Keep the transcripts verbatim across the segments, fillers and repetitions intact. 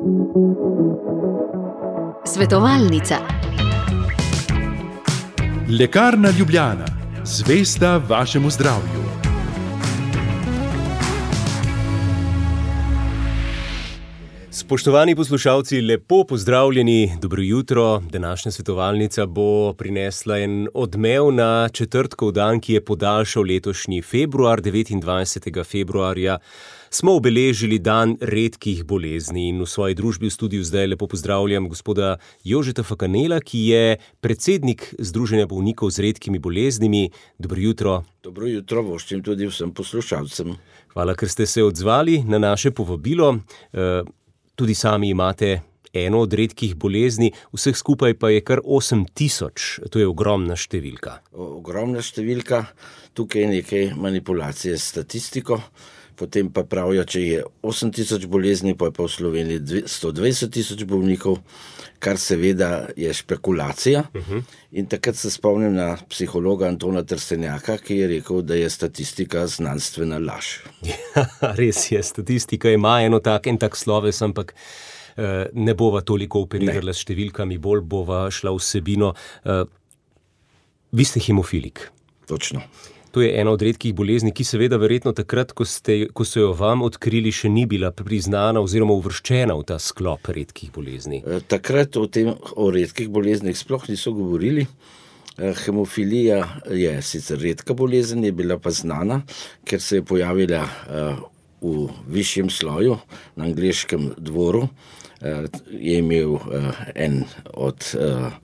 Svetovalnica. Lekarna Ljubljana, zvesta vašemu zdravju. Spoštovani poslušalci, lepo pozdravljeni, dobro jutro. Današnja svetovalnica bo prinesla en odmev na četrtkov dan, ki je podaljšal letošnji februar. devetindvajsetega februarja smo obeležili dan redkih bolezni in v svoji družbi v studiu zdaj lepo pozdravljam gospoda Jožeta Fakanela, ki je predsednik Združenja bolnikov z redkimi boleznimi. Dobro jutro. Dobro jutro, voščim tudi vsem poslušalcem. Hvala, ker ste se odzvali na naše povabilo. Tudi sami imate eno od redkih bolezni, vseh skupaj pa je kar osem tisoč. To je ogromna številka. Ogromna številka, tukaj je nekaj manipulacije s statistiko, potem pa pravijo, če je osem tisoč bolezni, pa je pa v Sloveniji sto dvajset tisoč bolnikov, kar seveda je špekulacija. Uh-huh. In takrat se spomnim na psihologa Antona Trstenjaka, ki je rekel, da je statistika znanstvena laž. Ja, res je, statistika ima eno tak, en tak sloves, ampak uh, ne bova toliko operirala s številkami, bolj bova šla vsebino. Uh, vi ste hemofilik. Točno. To je ena od redkih bolezni, ki seveda verjetno takrat, ko, ste, ko so jo vam odkrili, še ni bila priznana oziroma uvrščena v ta sklop redkih bolezni. Takrat o tem, o redkih boleznih sploh niso govorili. Hemofilija je sicer redka bolezen, je bila pa znana, ker se je pojavila v višjem sloju, na angleškem dvoru. Je imel en od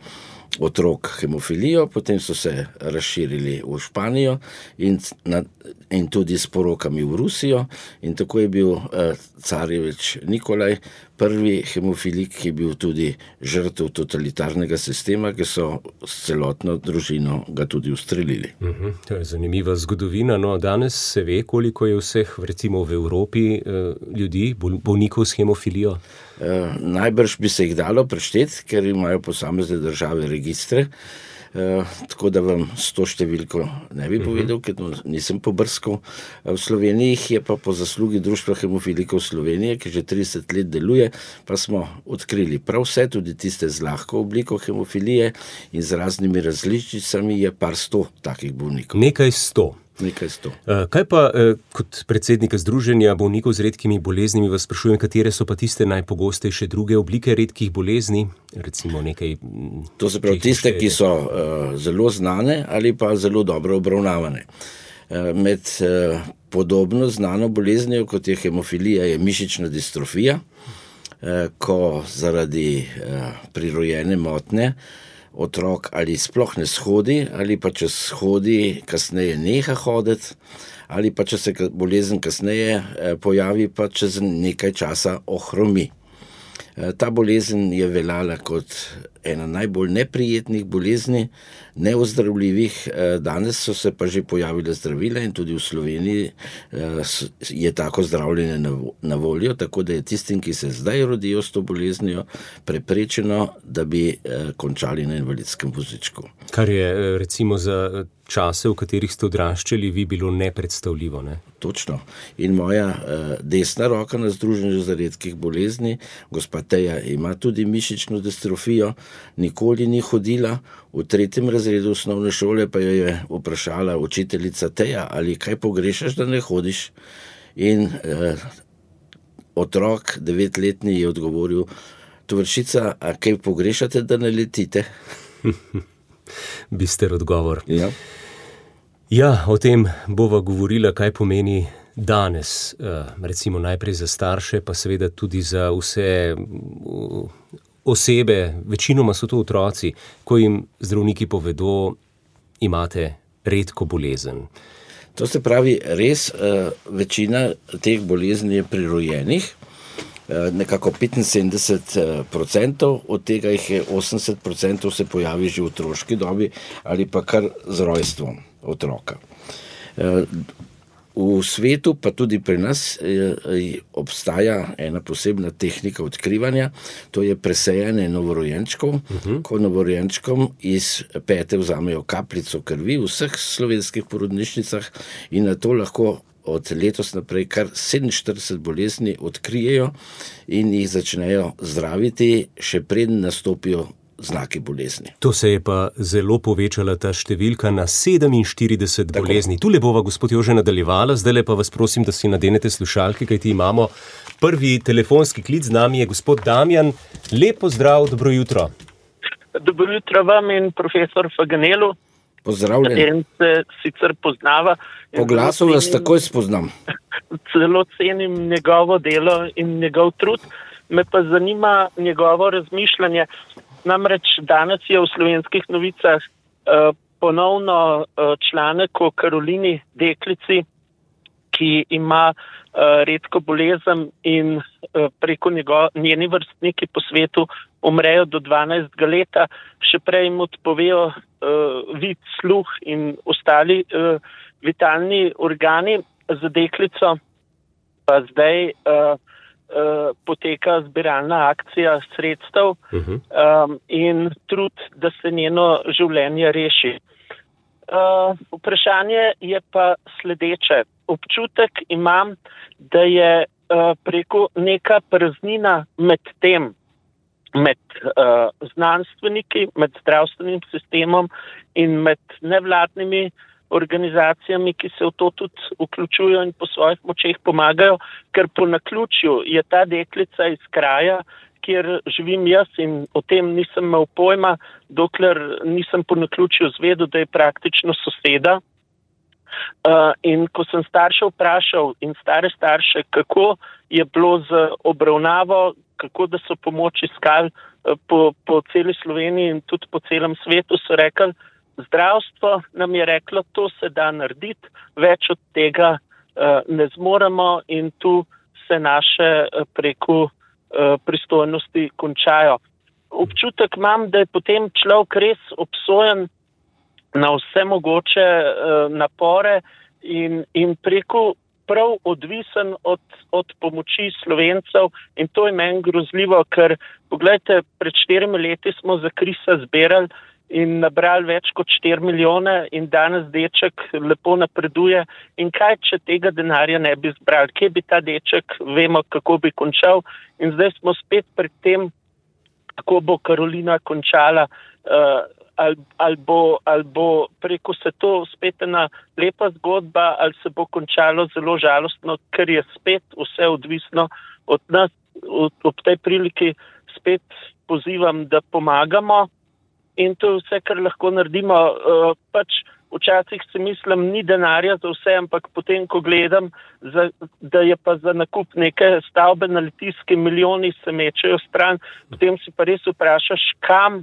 otrok hemofilijo, potem so se razširili v Španijo in, na, in tudi s porokami v Rusijo, in tako je bil uh, Carjevič Nikolaj prvi hemofilik, ki je bil tudi žrtev totalitarnega sistema, ki so s celotno družino ga tudi ustrelili. Uh-huh. To je zanimiva zgodovina. No, danes se ve, koliko je vseh, recimo v Evropi, uh, ljudi, bol, bolnikov s hemofilijo? Uh, najbrž bi se jih dalo prešteti, ker imajo posamezne države registre, uh, tako da vam s to številko ne bi povedal, ker nisem pobrskal. Uh, v Sloveniji je pa po zaslugi Društva hemofilikov Slovenije, ki že trideset let deluje, pa smo odkrili prav vse, tudi tiste z lahko obliko hemofilije in z raznimi različicami je par sto takih bolnikov. Nekaj sto. Nekaj sto. Kaj pa kot predsednika Združenja bolnikov z redkimi boleznimi vas sprašujem, katere so pa tiste najpogostejše druge oblike redkih bolezni? Recimo nekaj... To se pravi tiste, ki so uh, zelo znane ali pa zelo dobro obravnavane. Uh, med uh, podobno znano boleznijo, kot je hemofilija, je mišična distrofija, uh, ko zaradi uh, prirojene motnje otrok ali sploh ne shodi, ali pa če shodi, kasneje neha hoditi, ali pa če se bolezen kasneje pojavi, pa čez nekaj časa ohromi. Ta bolezen je veljala kot ena najbolj neprijetnih bolezni, neozdravljivih. Danes so se pa že pojavile zdravila in tudi v Sloveniji je tako zdravljenje na voljo, tako da je tistim, ki se zdaj rodijo s to boleznijo, preprečeno, da bi končali na invalidskem vozičku. Kar je recimo za čase, v katerih ste odraščali, vi bilo nepredstavljivo, ne? Točno. In moja uh, desna roka na Združenju za redkih bolezni, gospa Teja, ima tudi mišično distrofijo, nikoli ni hodila, v tretjem razredu osnovne šole pa jo je vprašala učiteljica Teja, ali kaj pogrešaš, da ne hodiš? In uh, otrok, devetletni, je odgovoril, tovarišica, a kaj pogrešate, da ne letite? Bister odgovor. Ja. Ja, o tem bova govorila, kaj pomeni danes, recimo najprej za starše, pa seveda tudi za vse osebe, večinoma so to otroci, ko jim zdravniki povedo, imate redko bolezen. To se pravi, res večina teh bolezni je prirojenih, nekako petinsedemdeset procentov, od tega jih je osemdeset procentov se pojavi že v otroški dobi ali pa kar z rojstvom otroka. V svetu, pa tudi pri nas, obstaja ena posebna tehnika odkrivanja, to je presejanje novorojenčkov, uh-huh. ko novorojenčkom iz pete vzamejo kapljico krvi v vseh slovenskih porodnišnicah in na to lahko od letos naprej kar sedeminštirideset bolezni odkrijejo in jih začnejo zdraviti, še preden nastopijo znaki bolezni. To se je pa zelo povečala ta številka na sedeminštirideset Tako. bolezni. Tule bova, gospod Jože, nadaljevala, zdaj pa vas prosim, da si nadenete slušalke, kajti imamo prvi telefonski klic, z nami je gospod Damjan. Lep pozdrav, dobro jutro. Dobro jutro vam in profesor Faganelu. Pozdravljen. Katerim se sicer poznava. Po glasu vas takoj spoznam. Celo cenim njegovo delo in njegov trud. Me pa zanima njegovo razmišljanje. Namreč danes je v Slovenskih novicah uh, ponovno uh, članek o Karolini, deklici, ki ima uh, redko bolezen in uh, preko njego, njeni vrstniki po svetu umrejo do dvanajstega leta, še prej jim odpovejo uh, vid, sluh in ostali uh, vitalni organi. Za deklico pa zdaj uh, uh, poteka zbiralna akcija sredstev uh-huh. um, in trud, da se njeno življenje reši. Uh, vprašanje je pa sledeče. Občutek imam, da je uh, preko neka praznina med tem, med uh, znanstveniki, med zdravstvenim sistemom in med nevladnimi organizacijami, ki se v to tudi vključujo in po svojih močeh pomagajo, ker po naključju je ta deklica iz kraja, kjer živim jaz in o tem nisem imel pojma, dokler nisem po naključju zvedel, da je praktično soseda. Uh, in ko sem starše vprašal in stare starše, kako je bilo z obravnavo, kako da so pomoč iskali uh, po, po celi Sloveniji in tudi po celem svetu, so rekli, zdravstvo nam je reklo, to se da narediti, več od tega uh, ne zmoremo in tu se naše uh, preko uh, pristojnosti končajo. Občutek imam, da je potem človek res obsojen na vse mogoče uh, napore in, in preko prav odvisen od, od pomoči Slovencev in to je meni grozljivo, ker poglejte, pred štirimi leti smo za krisa zbirali in nabrali več kot štiri milijone in danes deček lepo napreduje in kaj, če tega denarja ne bi zbrali, kje bi ta deček, vemo, kako bi končal in zdaj smo spet pred tem, kako bo Karolina končala, uh, Ali, ali, bo, ali bo preko se to spet ena lepa zgodba, ali se bo končalo zelo žalostno, ker je spet vse odvisno od nas. Ob tej priliki spet pozivam, da pomagamo in to je vse, kar lahko naredimo. Pač včasih si mislim, ni denarja za vse, ampak potem, ko gledam, za, da je pa za nakup neke stavbe na Litijski milijoni se mečejo stran, potem si pa res vprašaš, kam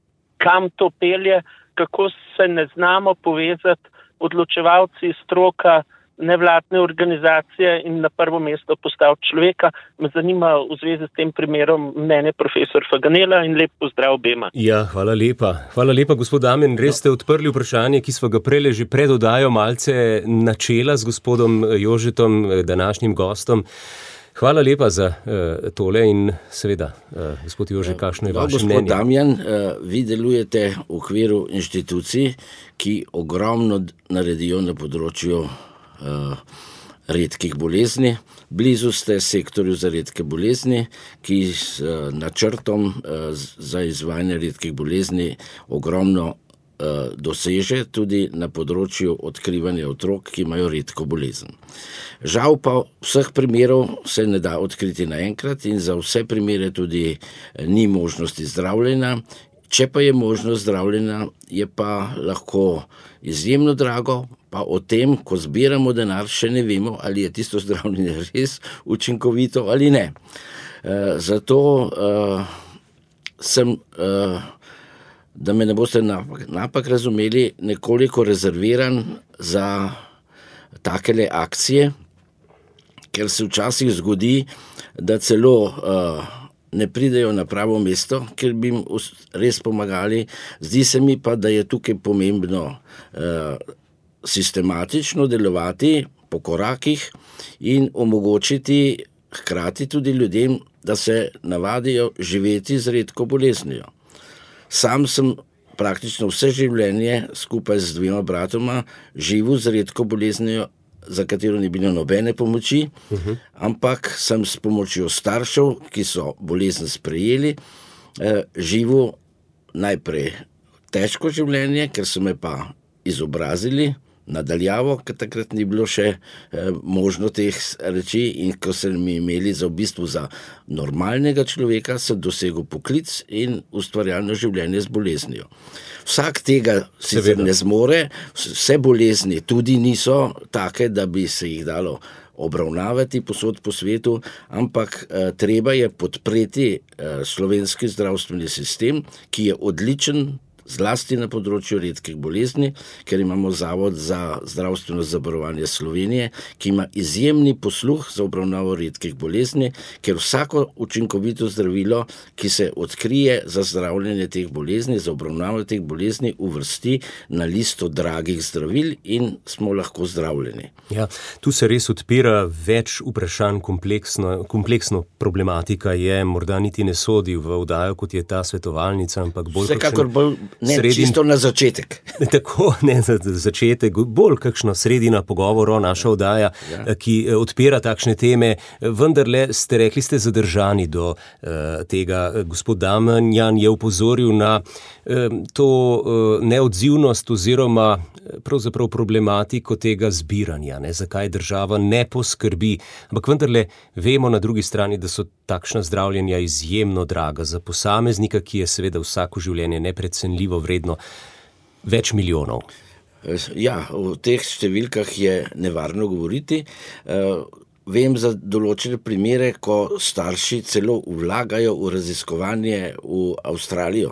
kam to pelje, kako se ne znamo povezati odločevalci, stroka, nevladne organizacije in na prvo mesto postaviti človeka. Me zanima v zvezi s tem primerom mnenje profesor Faganela in lep pozdrav obema. Ja, hvala lepa. Hvala lepa, gospod Damjan. Res ste odprli vprašanje, ki smo ga prele že pred oddajo malce načela z gospodom Jožetom, današnjim gostom. Hvala lepa za uh, tole in seveda, uh, gospod Jože, kakšno je no, vaše mnenje? Gospod Damjan, uh, vi delujete v okviru inštitucij, ki ogromno naredijo na področju uh, redkih bolezni. Blizu ste sektorju za redke bolezni, ki s uh, načrtom uh, za izvajanje redkih bolezni ogromno uh, doseže tudi na področju odkrivanja otrok, ki imajo redko bolezen. Žal pa vseh primerov se ne da odkriti naenkrat in za vse primere tudi ni možnosti zdravljenja. Če pa je možnost zdravljenja, je pa lahko izjemno drago, pa o tem, ko zbiramo denar, še ne vemo, ali je tisto zdravljenje res učinkovito ali ne. E, zato e, sem, e, da me ne boste napak, napak razumeli, nekoliko rezerviran za takele akcije, ker se včasih zgodi, da celo uh, ne pridejo na pravo mesto, ker bi jim res pomagali. Zdi se mi pa, da je tukaj pomembno uh, sistematično delovati po korakih in omogočiti hkrati tudi ljudem, da se navadijo živeti z redko boleznijo. Sam sem praktično vse življenje skupaj z dvema bratoma živel z redko boleznijo za katero ni bilo nobene pomoči, uh-huh. ampak sem s pomočjo staršev, ki so bolezen sprejeli, eh, živel najprej težko življenje, ker so me pa izobrazili nadaljavo, ker takrat ni bilo še eh, možno teh reči, in ko so mi imeli za v bistvu za normalnega človeka, sem dosegel poklic in ustvarjalno življenje z boleznijo. Vsak tega sicer ne zmore, vse bolezni tudi niso take, da bi se jih dalo obravnavati posod po svetu, ampak eh, treba je podpreti eh, slovenski zdravstveni sistem, ki je odličen, zlasti na področju redkih bolezni, ker imamo Zavod za zdravstveno zavarovanje Slovenije, ki ima izjemni posluh za obravnavo redkih bolezni, ker vsako učinkovito zdravilo, ki se odkrije za zdravljenje teh bolezni, za obravnavo teh bolezni, uvrsti na listo dragih zdravil in smo lahko zdravljeni. Ja, tu se res odpira več vprašanj, kompleksno, kompleksno problematika je, morda niti ne sodi v oddajo, kot je ta svetovalnica, ampak bolj Vsekakor bolj Ne, sredin... čisto na začetek. Tako, ne za začetek, bolj kakšna sredina pogovorov, naša oddaja, ja. ki odpira takšne teme. Vendarle ste rekli, ste zadržani do uh, tega. Gospod Damjan je upozoril na uh, to uh, neodzivnost oziroma pravzaprav problematiko tega zbiranja, ne, zakaj država ne poskrbi. Ampak vendarle vemo na drugi strani, da so takšna zdravljenja izjemno draga za posameznika, ki je seveda vsako življenje neprecenljivo vredno več milijonov. Ja, o teh številkah je nevarno govoriti. Vem za določene primere, ko starši celo vlagajo v raziskovanje v Avstralijo.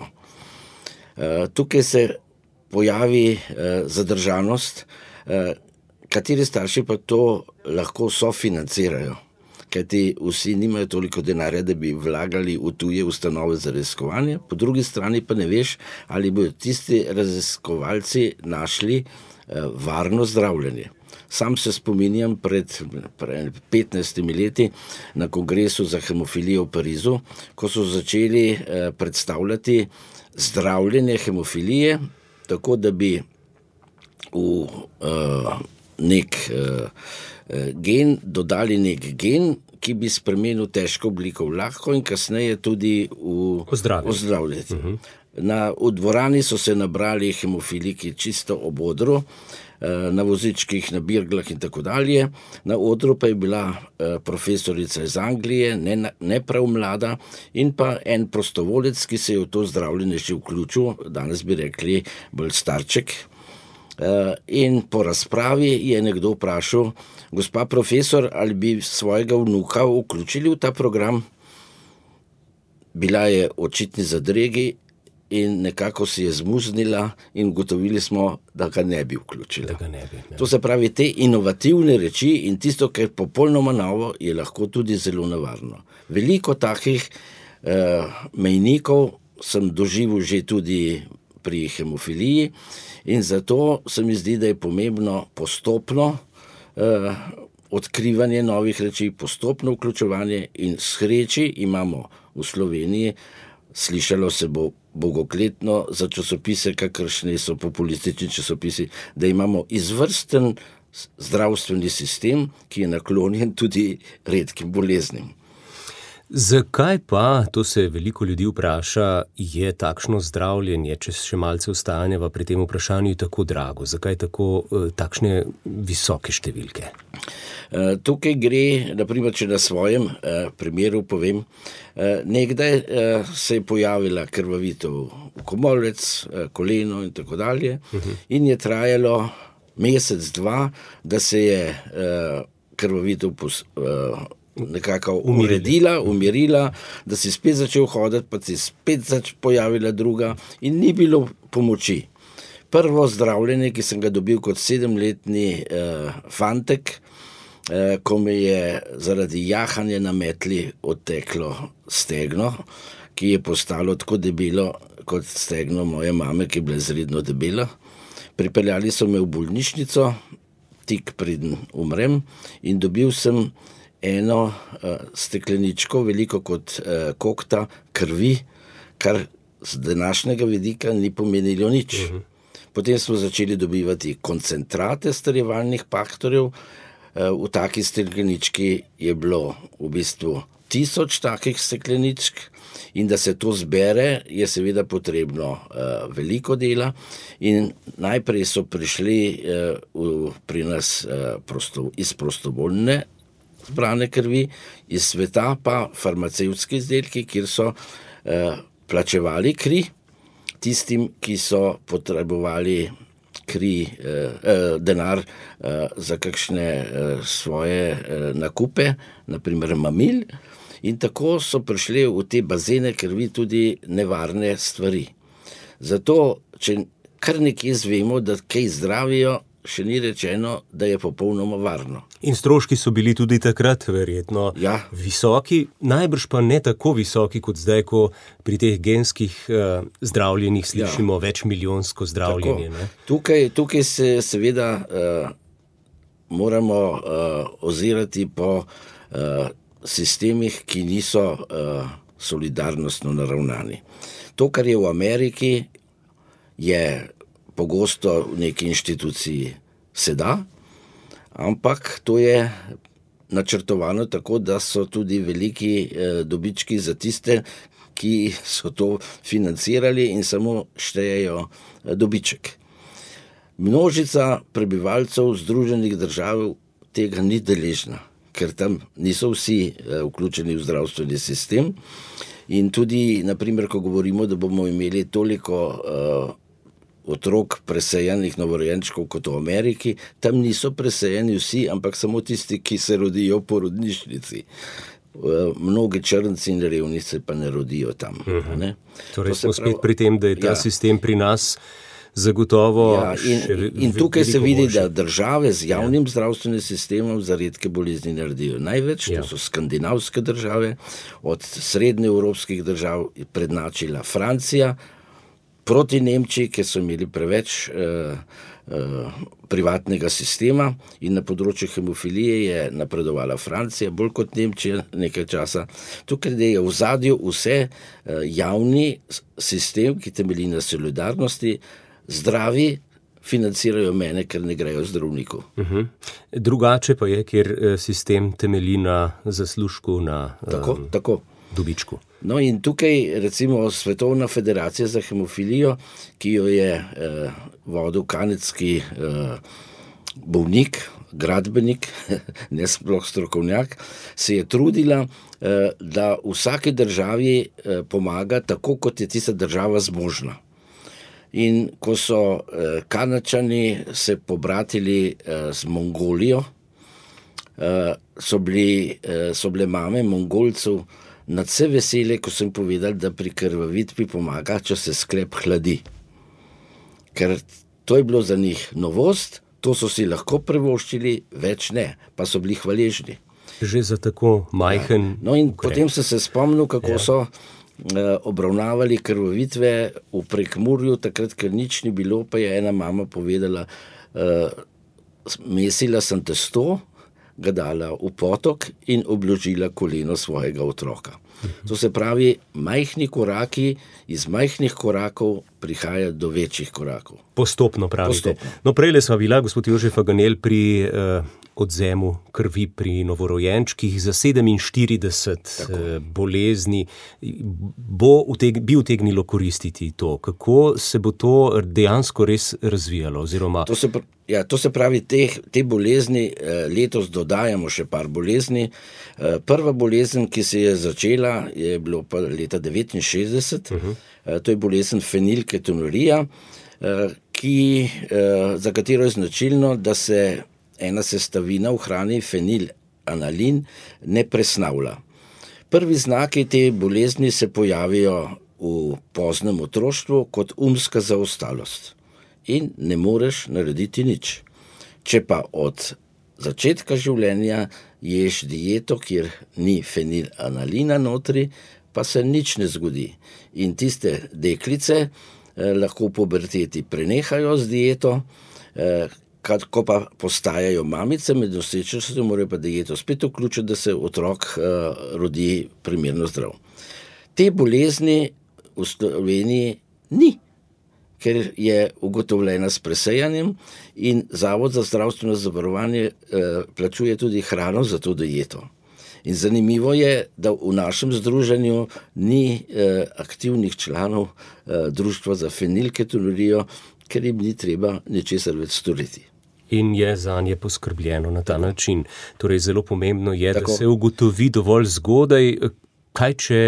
Tukaj se pojavi zadržanost, kateri starši pa to lahko sofinancirajo, kajti vsi nimajo toliko denarja, da bi vlagali v tuje ustanove za raziskovanje, po drugi strani pa ne veš, ali bodo tisti raziskovalci našli varno zdravljenje. Sam se spominjam pred, pred petnajstimi leti na kongresu za hemofilijo v Parizu, ko so začeli eh, predstavljati zdravljenje hemofilije, tako da bi v uh, nek uh, gen dodali nek gen, ki bi spremenil težko obliko v lahko in kasneje tudi v ozdravljati. Uh-huh. Na, v dvorani so se nabrali hemofiliki čisto ob odru, na vozičkih, na birglah in tako dalje. Na odru pa je bila profesorica iz Anglije, ne, ne prav mlada, in pa en prostovolec, ki se je v to zdravljenje že vključil, danes bi rekli bolj starček. In po razpravi je nekdo vprašal, gospa profesor, ali bi svojega vnuka vključili v ta program? Bila je očitni zadregi in nekako si je zmuznila in ugotovili smo, da ga ne bi vključila. Da ga ne bi, ne. To se pravi, te inovativne reči in tisto, kar je popolnoma novo, je lahko tudi zelo nevarno. Veliko takih eh, mejnikov sem doživel že tudi pri hemofiliji in zato se mi zdi, da je pomembno postopno eh, odkrivanje novih reči, postopno vključevanje in sreči imamo v Sloveniji, slišalo se bo bogokletno za časopise, kakršni so populistični časopisi, da imamo izvrsten zdravstveni sistem, ki je naklonjen tudi redkim boleznim. Zakaj pa, to se veliko ljudi vpraša, je takšno zdravljenje, če še malce ostaneva pri tem vprašanju, tako drago? Zakaj tako takšne visoke številke? Tukaj gre, naprimer, če na svojem eh, primeru povem, eh, nekdaj eh, se je pojavila krvavitev v komolec, eh, koleno in tako dalje, uh-huh. in je trajalo mesec, dva, da se je eh, krvavitev pos, eh, nekako uredila, umirila, da si spet začel hoditi, pa si spet zač pojavila druga in ni bilo pomoči. Prvo zdravljenje, ki sem ga dobil kot sedemletni eh, fantek, ko me je zaradi jahanja na metli odteklo stegno, ki je postalo tako debelo kot stegno moje mame, ki je bila izredno debela. Pripeljali so me v bolnišnico, tik preden umrem, in dobil sem eno uh, stekleničko, veliko kot uh, kokta krvi, kar z današnjega vidika ni pomenilo nič. Uh-huh. Potem smo začeli dobivati koncentrate starjevalnih faktorjev, V taki steklenički je bilo v bistvu tisoč takih stekleničk in da se to zbere, je seveda potrebno uh, veliko dela in najprej so prišli uh, v, pri nas uh, prosto, iz prostovoljne zbrane krvi, iz sveta pa farmacevtski izdelki, kjer so uh, plačevali kri tistim, ki so potrebovali kri, eh, denar eh, za kakšne eh, svoje eh, nakupe, naprimer mamil, in tako so prišli v te bazene krvi tudi nevarne stvari. Zato, če kar nekje zvemo, da kaj zdravijo, še ni rečeno, da je popolnoma varno. In stroški so bili tudi takrat verjetno ja. visoki, najbrž pa ne tako visoki kot zdaj, ko pri teh genskih uh, zdravljenjih slišimo ja. večmilijonsko zdravljenje. Ne? Tukaj, tukaj se seveda uh, moramo uh, ozirati po uh, sistemih, ki niso uh, solidarnostno naravnani. To, kar je v Ameriki, je pogosto v neki inštituciji se da, ampak to je načrtovano tako, da so tudi veliki eh, dobički za tiste, ki so to financirali in samo štejejo eh, dobiček. Množica prebivalcev Združenih držav tega ni deležna, ker tam niso vsi eh, vključeni v zdravstveni sistem in tudi, naprimer, ko govorimo, da bomo imeli toliko eh, otrok presejenih novorojenčkov kot v Ameriki, tam niso presejeni vsi, ampak samo tisti, ki se rodijo v porodnišnici. Mnogi črnci in revnice pa ne rodijo tam. Uh-huh. Ne? Torej smo spet pri tem, da je ta ja. sistem pri nas zagotovo ja, in, in tukaj se vidi, boljše. Da države z javnim ja. zdravstvenim sistemom za redke bolezni naredijo največ, ja. to so skandinavske države, od srednjeevropskih držav prednačila Francija, proti Nemčiji, ker so imeli preveč uh, uh, privatnega sistema in na področju hemofilije je napredovala Francija, bolj kot Nemčija nekaj časa. Tukaj je v ozadju vse uh, javni sistem, ki temelji na solidarnosti, zdravi financirajo mene, ker ne grejo zdravniku. Uh-huh. Drugače pa je, ker sistem temelji na zaslužku, na tako, um, tako. dobičku. No in tukaj recimo Svetovna federacija za hemofilijo, ki jo je eh, vodil kanadski eh, bolnik, gradbenik, ne sploh strokovnjak, se je trudila, eh, da vsaki državi eh, pomaga tako, kot je tista država zmožna. In ko so eh, Kanadčani se pobratili eh, z Mongolijo, eh, so, bili, eh, so bile mame Mongolcev nadse vesele, ko sem povedal, da pri krvavitvi pomaga, če se sklep hladi. Ker to je bilo za njih novost, to so si lahko privoščili, več ne, pa so bili hvaležni. Že za tako majhen ja. No in ukrep. Potem sem se spomnil, kako ja. so eh, obravnavali krvavitve v Prekmurju, takrat, ker nič ni bilo, pa je ena mama povedala, eh, mesila sem testo, ga dala v potok in obložila koleno svojega otroka. To se pravi, majhni koraki, iz majhnih korakov prihaja do večjih korakov. Postopno pravite. Postopno. No, prejle sva bila, gospod Jože Faganel, pri eh, odzemu krvi pri novorojenčkih za sedeminštirideset eh, bolezni. Bo uteg, bi utegnilo koristiti to? Kako se bo to dejansko res razvijalo? Oziroma... To se pr- Ja, to se pravi, te, te bolezni, letos dodajamo še par bolezni. Prva bolezen, ki se je začela, je bilo pa leta devetinšestdeset, uh-huh. to je bolezen fenilketonurija, ki, za katero je značilno, da se ena sestavina v hrani, fenilanalin, ne presnavlja. Prvi znaki te bolezni se pojavijo v poznem otroštvu kot umska zaostalost. In ne moreš narediti nič. Če pa od začetka življenja ješ dieto, kjer ni fenilanalina notri, pa se nič ne zgodi. In tiste deklice eh, lahko v puberteti prenehajo z dieto, eh, kad, ko pa postajajo mamice, med nosečnostjo morajo pa dieto spet vključiti, da se otrok eh, rodi primerno zdrav. Te bolezni v Sloveniji ni. ker je ugotovljena s presejanjem in Zavod za zdravstveno zavarovanje eh, plačuje tudi hrano za to dieto. In zanimivo je, da v našem združenju ni eh, aktivnih članov eh, Društva za fenilketonurijo, ker jim ni treba ničesar več storiti. In je za nje poskrbljeno na ta način. Torej, zelo pomembno je, Tako. da se ugotovi dovolj zgodaj, kaj če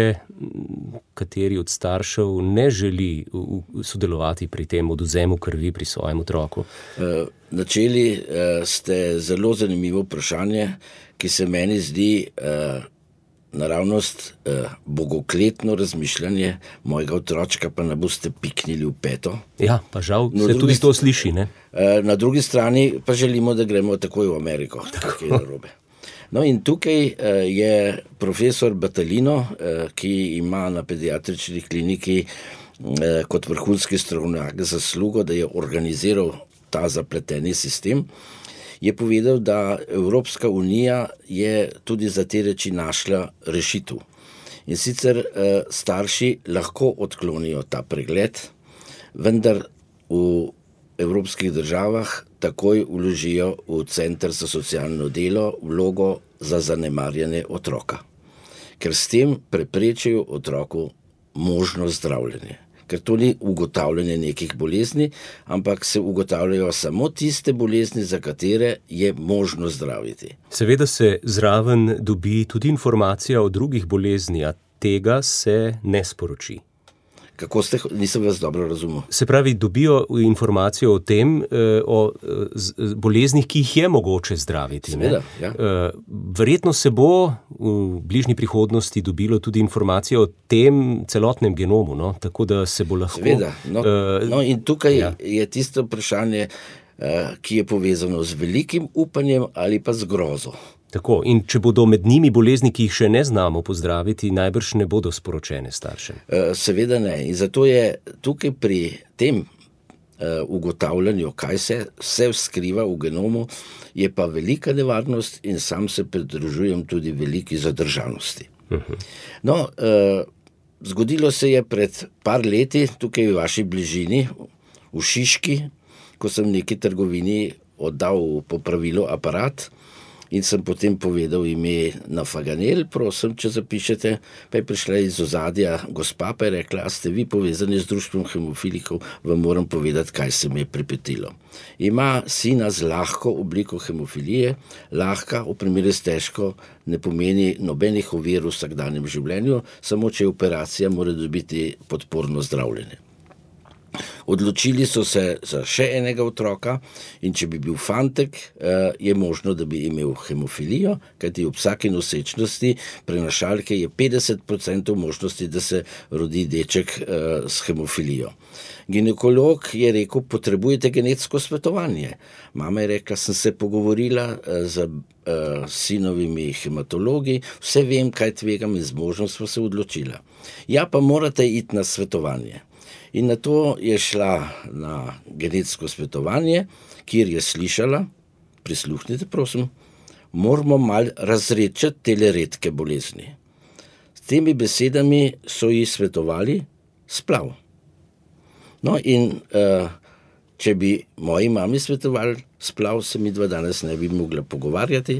kateri od staršev ne želi sodelovati pri tem odvzemu krvi pri svojem otroku. E, načeli e, ste zelo zanimivo vprašanje, ki se meni zdi e, naravnost e, bogokletno razmišljanje mojega otročka, pa ne boste piknili v peto. Ja, pa žal no, se tudi to sliši, ne? E, na drugi strani pa želimo, da gremo takoj v Ameriko. Tako je narobe. No in tukaj uh, je profesor Batalino, uh, ki ima na pediatrični kliniki uh, kot vrhunski strokovnjak zaslugo, da je organiziral ta zapleteni sistem, je povedal, da Evropska unija je tudi za te reči našla rešitev. In sicer uh, starši lahko odklonijo ta pregled, vendar v evropskih državah takoj vložijo v Center za socialno delo vlogo za zanemarjanje otroka, ker s tem preprečijo otroku možnost zdravljenja. Ker to ni ugotavljanje nekih bolezni, ampak se ugotavljajo samo tiste bolezni, za katere je možno zdraviti. Seveda se zraven dobi tudi informacija o drugih bolezni, a tega se ne sporoči. Kako ste, nisem vas dobro razumel. Se pravi, dobijo informacijo o tem, o boleznih, ki jih je mogoče zdraviti. Seveda, ja. Verjetno se bo v bližnji prihodnosti dobilo tudi informacijo o tem celotnem genomu, no? Tako da se bo lahko... Seveda, no, uh, no in tukaj ja. je tisto vprašanje, ki je povezano z velikim upanjem ali pa z grozo. Tako, in če bodo med njimi bolezni, ki jih še ne znamo pozdraviti, najbrž ne bodo sporočene staršem. Seveda ne. In zato je tukaj pri tem ugotavljanju, kaj se vse skriva v genomu, je pa velika nevarnost in sam se pridružujem tudi veliki zadržanosti. Uh-huh. No, zgodilo se je pred par leti, tukaj v vaši bližini, v Šiški, ko sem neki trgovini oddal popravilo aparat, in sem potem povedal ime na Faganel, prosim, če zapišete, pa je prišla iz ozadja gospa, pa je rekla, a ste vi povezani z društvom hemofilikov, vam moram povedati, kaj se mi je pripetilo. Ima sina z lahko obliko hemofilije, lahka v primeru s težko ne pomeni nobenih ovir v vsakdanjem življenju, samo če je operacija, mora dobiti podporno zdravljenje. Odločili so se za še enega otroka in če bi bil fantek, je možno, da bi imel hemofilijo, kajti ob vsaki nosečnosti prenašalke je petdeset procentov možnosti, da se rodi deček s hemofilijo. Ginekolog je rekel, potrebujete genetsko svetovanje. Mama je rekla, sem se pogovorila z uh, sinovimi hematologi, vse vem, kaj tvegam in z možnost sva se odločila. Ja, pa morate iti na svetovanje. In na to je šla na genetsko svetovanje, kjer je slišala, prisluhnite prosim, moramo malo razrečati tele redke bolezni. S temi besedami so ji svetovali splav. No in uh, če bi moji mami svetovali splav, se mi dva danes ne bi mogla pogovarjati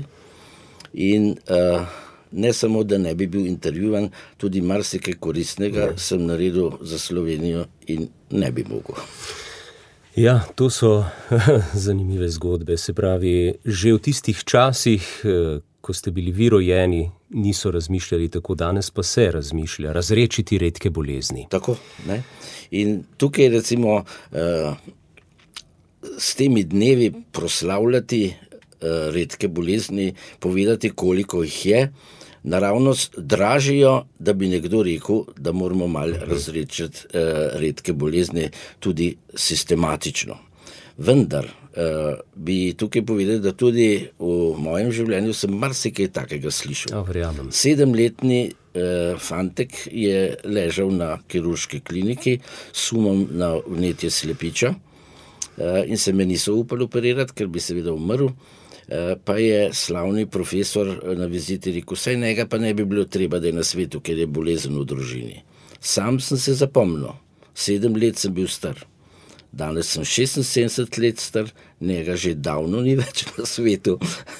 in uh, ne samo, da ne bi bil intervjuvan, tudi marsikaj koristnega ne. Sem naredil za Slovenijo in ne bi mogel. Ja, to so zanimive zgodbe. Se pravi, že v tistih časih, ko ste bili vi rojeni, niso razmišljali tako, danes pa se razmišlja, razrečiti redke bolezni. Tako, ne. In tukaj recimo uh, s temi dnevi proslavljati uh, redke bolezni, povedati, koliko jih je, naravnost dražijo, da bi nekdo rekel, da moramo malo razrečiti uh, redke bolezni tudi sistematično. Vendar uh, bi tukaj povedal, da tudi v mojem življenju sem marsikaj takega slišal. Ja, verjamem. Sedemletni uh, fantek je ležal na kirurški kliniki s sumom na vnetje slepiča uh, in se me niso upali operirati, ker bi seveda umrl. Pa je slavni profesor na viziti rekel, saj njega pa ne bi bilo treba, da je na svetu, ker je bolezen v družini. Sam sem se zapomnil, sedem let sem bil star. Danes sem šestinsedemdeset let star, njega že davno ni več na svetu,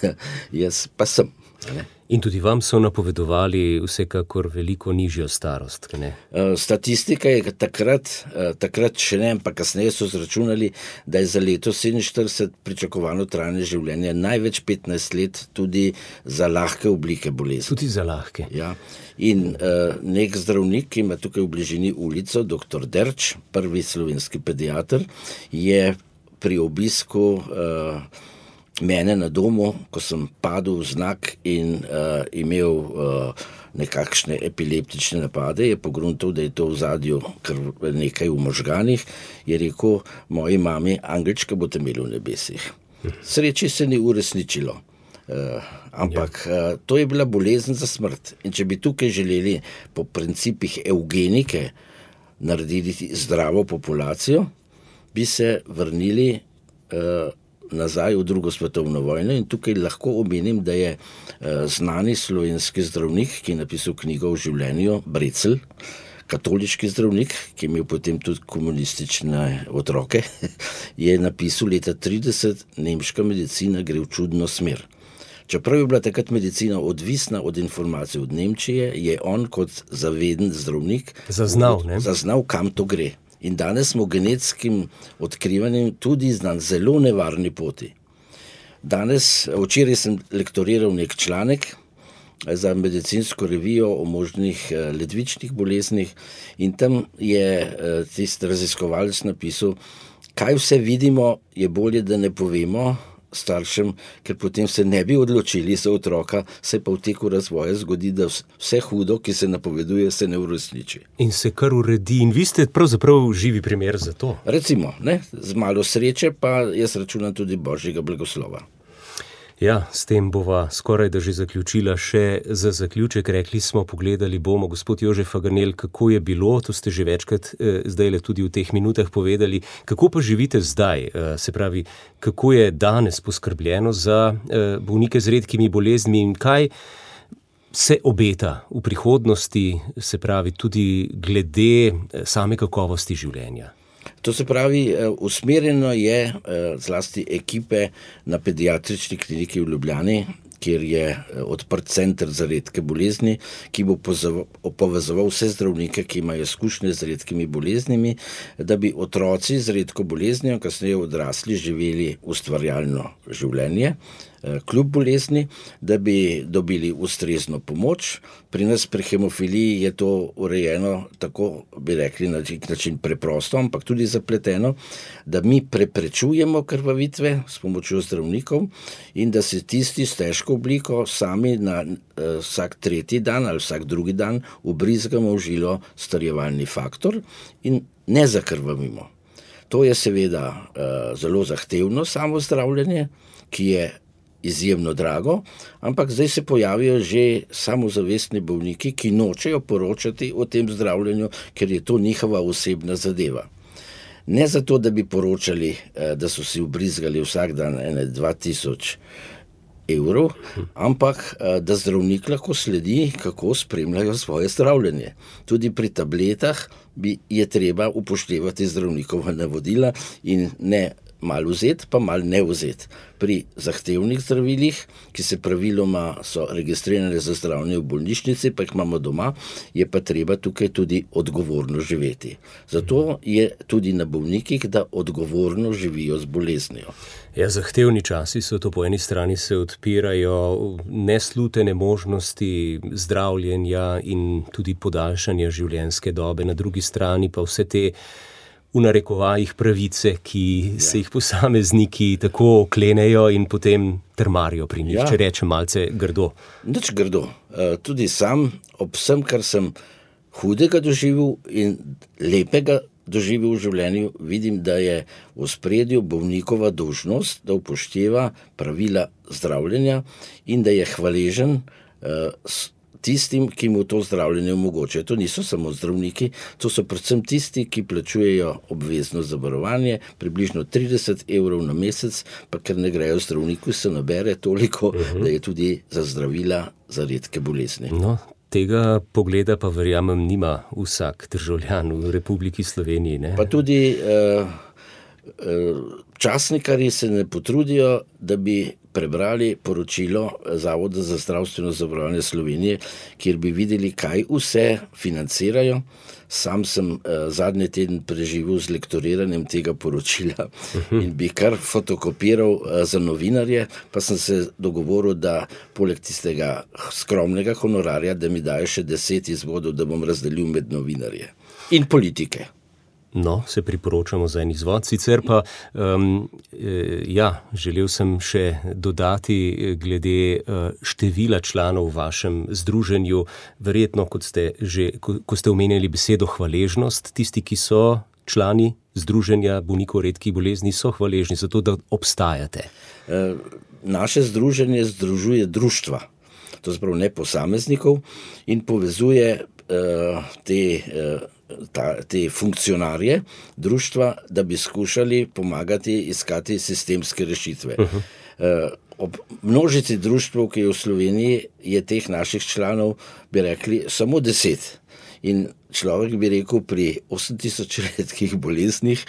jaz pa sem. Ne? In tudi vam so napovedovali vsekakor veliko nižjo starost, ne? Statistika je takrat, takrat še ne, pa kasneje so zračunali, da je za leto sedeminštirideset pričakovano trajanje življenja največ petnajst let tudi za lahke oblike bolezni. Tudi za lahke. Ja. In uh, nek zdravnik, ki ima tukaj v bližini ulico, doktor Derč, prvi slovenski pediater, je pri obisku uh, mene na domu, ko sem padel v znak in uh, imel uh, nekakšne epileptične napade, je pogruntal, da je to v zadju kar nekaj v možganih, je rekel moji mami, angelčka boste imeli v nebesih. Sreči se ni uresničilo. Uh, ampak uh, to je bila bolezen za smrt. In če bi tukaj želeli po principih eugenike narediti zdravo populacijo, bi se vrnili uh, nazaj v drugo svetovno vojno in tukaj lahko omenim, da je uh, znani slovenski zdravnik, ki je napisal knjigo o življenju, Brecelj, katoliški zdravnik, ki je imel potem tudi komunistične otroke, je napisal leta trideset, nemška medicina gre v čudno smer. Čeprav je bila takrat medicina odvisna od informacij od Nemčije, je on kot zaveden zdravnik zaznal, ne? zaznal, kam to gre. In danes smo genetskim odkrivanjem tudi na zelo nevarni poti. Danes, včeraj sem lektoriral nek članek za medicinsko revijo o možnih ledvičnih boleznih in tam je tisti raziskovalec napisal, kaj vse vidimo, je bolje, da ne povemo staršem, ker potem se ne bi odločili za otroka, se pa v teku razvoja zgodi, da vse hudo, ki se napoveduje, se ne uresniči. In se kar uredi. In vi ste pravzaprav živi primer za to. Recimo, ne? Z malo sreče pa jaz računam tudi Božjega blagoslova. Ja, s tem bova skoraj da že zaključila. Še za zaključek rekli smo, pogledali bomo, gospod Jožef Fagranel, kako je bilo, to ste že večkrat eh, zdajle tudi v teh minutah povedali, kako pa živite zdaj, eh, se pravi, kako je danes poskrbljeno za eh, bolnike z redkimi boleznimi in kaj se obeta v prihodnosti, se pravi tudi glede same kakovosti življenja. To se pravi, usmerjeno je zlasti ekipe na pediatrični kliniki v Ljubljani, kjer je odprt center za redke bolezni, ki bo povezoval vse zdravnike, ki imajo izkušnje z redkimi boleznimi, da bi otroci z redko boleznijo kasneje odrasli živeli ustvarjalno življenje, kljub bolezni, da bi dobili ustrezno pomoč. Pri nas pri hemofiliji je to urejeno tako, bi rekli, na nek način preprosto, ampak tudi zapleteno, da mi preprečujemo krvavitve s pomočjo zdravnikov in da se tisti s težko obliko sami na uh, vsak tretji dan ali vsak drugi dan ubrizgamo v žilo strjevalni faktor in ne zakrvavimo. To je seveda uh, zelo zahtevno samo zdravljenje, ki je izjemno drago, ampak zdaj se pojavijo že samozavestni bolniki, ki nočejo poročati o tem zdravljenju, ker je to njihova osebna zadeva. Ne zato, da bi poročali, da so si ubrizgali vsak dan ene dva tisoč evrov, ampak da zdravnik lahko sledi, kako spremljajo svoje zdravljenje. Tudi pri tabletah bi je treba upoštevati zdravnikova navodila in ne malo vzeti, pa malo ne vzeti. Pri zahtevnih zdravilih, ki se praviloma so registrirane za zdravljenje v bolnišnici, pa jih imamo doma, je pa treba tukaj tudi odgovorno živeti. Zato je tudi na bolnikih, da odgovorno živijo z boleznijo. Ja, zahtevni časi so to, po eni strani se odpirajo neslutene možnosti zdravljenja in tudi podaljšanja življenjske dobe, na drugi strani pa vse te v narekovajih pravice, ki ja. se jih posamezniki tako oklenejo in potem trmarijo pri njih, ja. če rečem malce grdo. Nič grdo. Tudi sam, ob vsem, kar sem hudega doživel in lepega doživel v življenju, vidim, da je v ospredju bolnikova dolžnost, da upošteva pravila zdravljenja in da je hvaležen uh, tistim, ki mu to zdravljenje omogočajo. To niso samo zdravniki, to so predvsem tisti, ki plačujejo obvezno zavarovanje, približno trideset evrov na mesec, pa ker ne grejo zdravniku, se nabere toliko, uh-huh. da je tudi za zdravila za redke bolezni. No, tega pogleda pa verjamem nima vsak državljan v Republiki Sloveniji, ne? Pa tudi uh, Časnikarji se ne potrudijo, da bi prebrali poročilo Zavoda za zdravstveno zavarovanje Slovenije, kjer bi videli, kaj vse financirajo. Sam sem eh, zadnji teden preživel z lektoriranjem tega poročila in bi kar fotokopiral eh, za novinarje, pa sem se dogovoril, da poleg tistega skromnega honorarja, da mi dajo še deset izvodov, da bom razdelil med novinarje in politike. No, se priporočamo za en izvod. Sicer pa, um, ja, želel sem še dodati glede števila članov v vašem združenju. Verjetno, kot ste že, ko, ko ste omenjali besedo hvaležnost, tisti, ki so člani združenja bolnikov redkih bolezni, so hvaležni za to, da obstajate. E, naše združenje združuje društva, to sprav ne posameznikov, in povezuje e, te e, Ta, te funkcionarje društva, da bi skušali pomagati iskati sistemske rešitve. Uh-huh. Ob množici društv, ki je v Sloveniji, je teh naših članov, bi rekli, samo deset. In človek bi rekel, pri osem tisoč redkih boleznih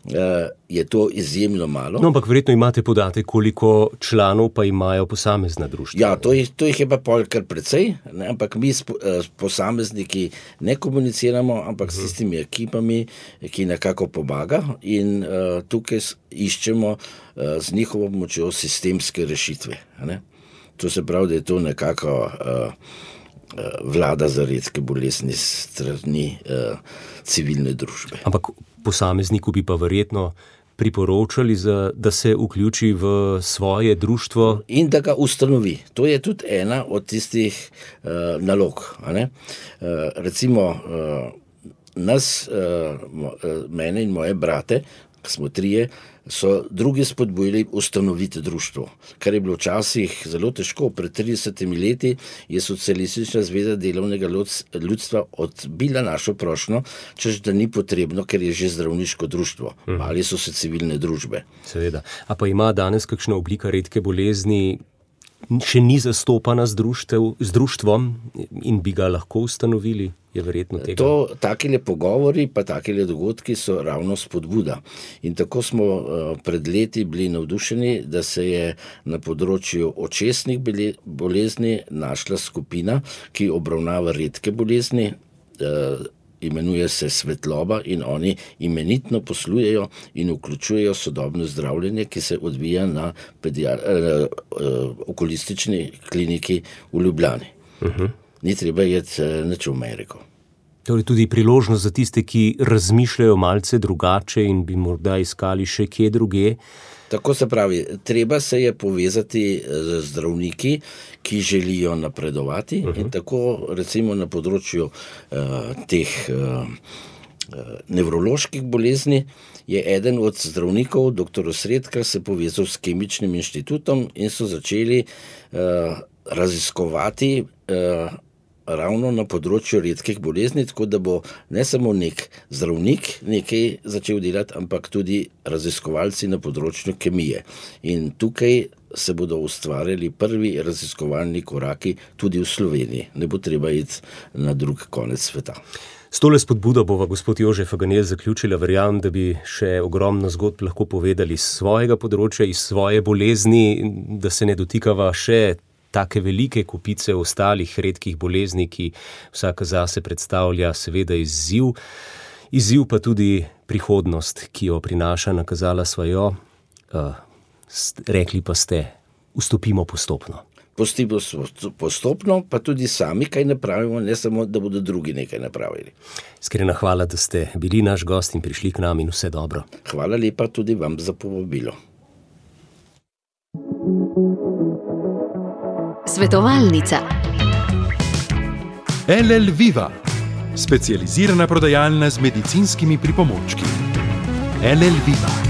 je to izjemno malo. No, ampak verjetno imate podatek, koliko članov pa imajo posamezna društva. Ja, to jih, to jih je pa pol kar precej, ne? Ampak mi s posamezniki ne komuniciramo, ampak s tistimi ekipami, ki nekako pomaga, in uh, tukaj iščemo uh, z njihovo pomočjo sistemske rešitve. Ne? To se pravi, da je to nekako uh, vlada za redke bolezni strani uh, civilne družbe. Ampak posamezniku bi pa verjetno priporočali, za, da se vključi v svoje društvo. In da ga ustanovi. To je tudi ena od tistih uh, nalog. A ne? Uh, recimo, uh, nas, uh, mene in moje brate, ki smo trije, so drugi spodbujali ustanoviti društvo, kar je bilo včasih zelo težko. Pred tridesetimi leti je Socialistična zveza delovnega ljudstva odbila našo prošnjo, češ da ni potrebno, ker je že zdravniško društvo. Mhm. Ali so se civilne družbe. Seveda. A pa ima danes kakšna oblika redke bolezni, še ni zastopana z, društev, z društvom in bi ga lahko ustanovili? Je verjetno tega. To, takile pogovori pa takile dogodki so ravno spodbuda. In tako smo uh, pred leti bili navdušeni, da se je na področju očesnih bolezni našla skupina, ki obravnava redke bolezni, uh, imenuje se Svetloba, in oni imenitno poslujejo in vključujejo sodobno zdravljenje, ki se odvija na pediar- uh, uh, okulistični kliniki v Ljubljani. Uh-huh. Ni treba jeti nič v Ameriko. Torej tudi priložnost za tiste, ki razmišljajo malce drugače in bi morda iskali še kje druge. Tako se pravi, treba se je povezati z zdravniki, ki želijo napredovati. Uh-huh. In tako recimo na področju uh, teh uh, nevroloških bolezni je eden od zdravnikov, doktor Osredkar, se povezal s Kemičnim inštitutom in so začeli uh, raziskovati uh, ravno na področju redkih bolezni, tako da bo ne samo nek zdravnik nekaj začel delati, ampak tudi raziskovalci na področju kemije. In tukaj se bodo ustvarjali prvi raziskovalni koraki tudi v Sloveniji. Ne bo treba iti na drug konec sveta. S tole spodbudo bova gospod Jože Faganel zaključila. Verjamem, da bi še ogromno zgodb lahko povedali iz svojega področja, iz svoje bolezni, da se ne dotikava še take velike kupice ostalih redkih bolezni, ki vsaka zase predstavlja seveda izziv. Izziv pa tudi prihodnost, ki jo prinaša, nakazala svojo. Uh, rekli pa ste, vstopimo postopno. Postopno, postopno, pa tudi sami kaj napravimo, ne samo, da bodo drugi nekaj napravili. Iskrena hvala, da ste bili naš gost in prišli k nam, in vse dobro. Hvala lepa tudi vam za povabilo. Svetovalnica. L L Viva, specializirana prodajalna z medicinskimi pripomočki. L L Viva.